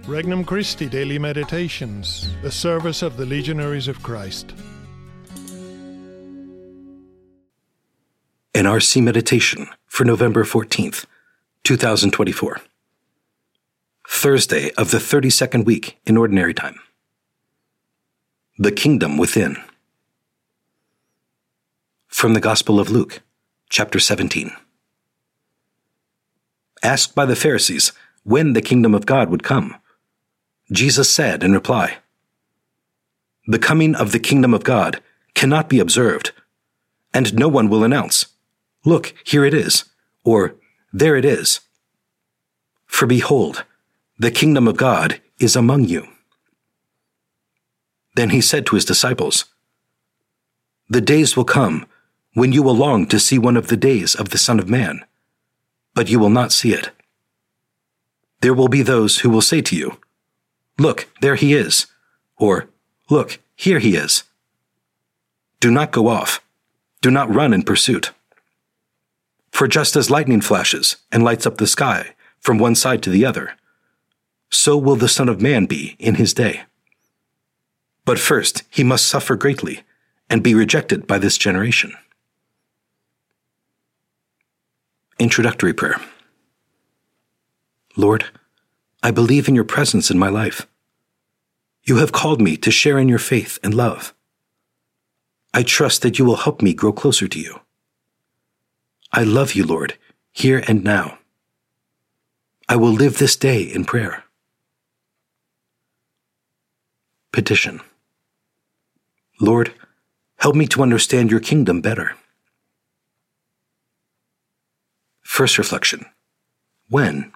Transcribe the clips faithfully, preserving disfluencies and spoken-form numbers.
Regnum Christi Daily Meditations, the service of the Legionaries of Christ. An R C Meditation for November fourteenth, two thousand twenty-four. Thursday of the thirty-second week in Ordinary Time. The Kingdom Within. From the Gospel of Luke, chapter seventeen. Asked by the Pharisees when the kingdom of God would come, Jesus said in reply, "The coming of the kingdom of God cannot be observed, and no one will announce, 'Look, here it is,' or 'There it is.' For behold, the kingdom of God is among you." Then he said to his disciples, "The days will come when you will long to see one of the days of the Son of Man, but you will not see it. There will be those who will say to you, 'Look, there he is,' or 'Look, here he is.' Do not go off. Do not run in pursuit. For just as lightning flashes and lights up the sky from one side to the other, so will the Son of Man be in his day. But first he must suffer greatly and be rejected by this generation." Introductory Prayer. Lord, I believe in your presence in my life. You have called me to share in your faith and love. I trust that you will help me grow closer to you. I love you, Lord, here and now. I will live this day in prayer. Petition. Lord, help me to understand your kingdom better. First reflection. When?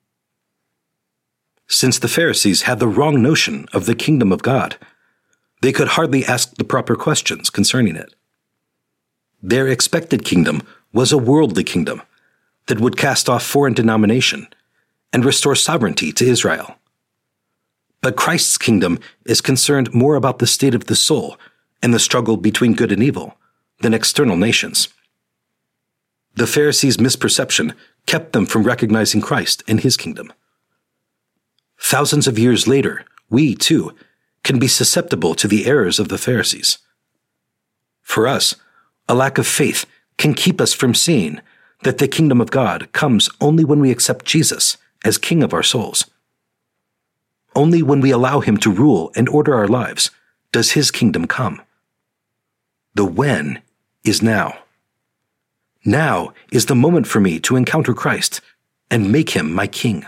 Since the Pharisees had the wrong notion of the kingdom of God, they could hardly ask the proper questions concerning it. Their expected kingdom was a worldly kingdom that would cast off foreign denomination and restore sovereignty to Israel. But Christ's kingdom is concerned more about the state of the soul and the struggle between good and evil than external nations. The Pharisees' misperception kept them from recognizing Christ and his kingdom. Thousands of years later, we, too, can be susceptible to the errors of the Pharisees. For us, a lack of faith can keep us from seeing that the kingdom of God comes only when we accept Jesus as King of our souls. Only when we allow him to rule and order our lives does his kingdom come. The when is now. Now is the moment for me to encounter Christ and make him my King.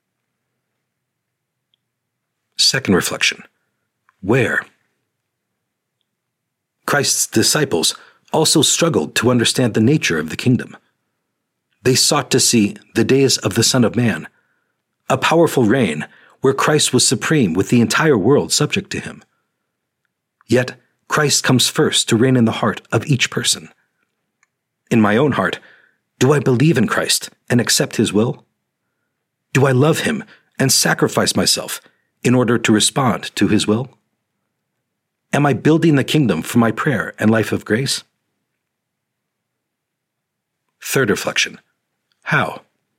Second reflection. Where? Christ's disciples also struggled to understand the nature of the kingdom. They sought to see the days of the Son of Man, a powerful reign where Christ was supreme with the entire world subject to him. Yet, Christ comes first to reign in the heart of each person. In my own heart, do I believe in Christ and accept his will? Do I love him and sacrifice myself in order to respond to his will? Am I building the kingdom for my prayer and life of grace? Third reflection. How?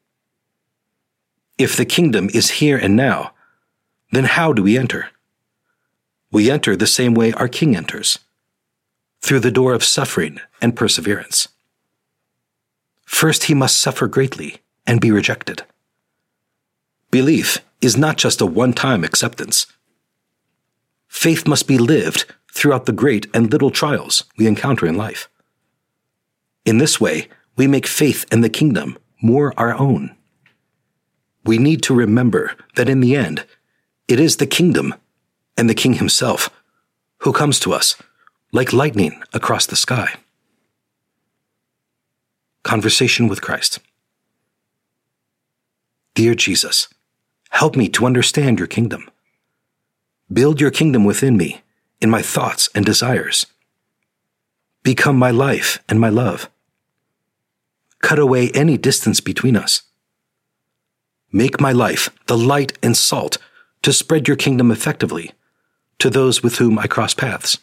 If the kingdom is here and now, then how do we enter? We enter the same way our King enters, through the door of suffering and perseverance. First he must suffer greatly and be rejected. Belief is not just a one-time acceptance. Faith must be lived throughout the great and little trials we encounter in life. In this way, we make faith and the kingdom more our own. We need to remember that in the end, it is the kingdom and the King himself who comes to us like lightning across the sky. Conversation with Christ. Dear Jesus, help me to understand your kingdom. Build your kingdom within me, in my thoughts and desires. Become my life and my love. Cut away any distance between us. Make my life the light and salt to spread your kingdom effectively to those with whom I cross paths.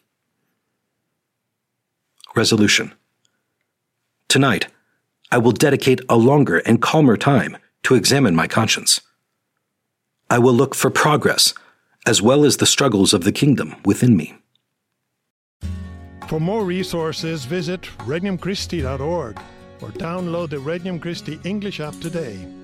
Resolution. Tonight, I will dedicate a longer and calmer time to examine my conscience. I will look for progress, as well as the struggles of the kingdom within me. For more resources, visit regnum christi dot org or download the Regnum Christi English app today.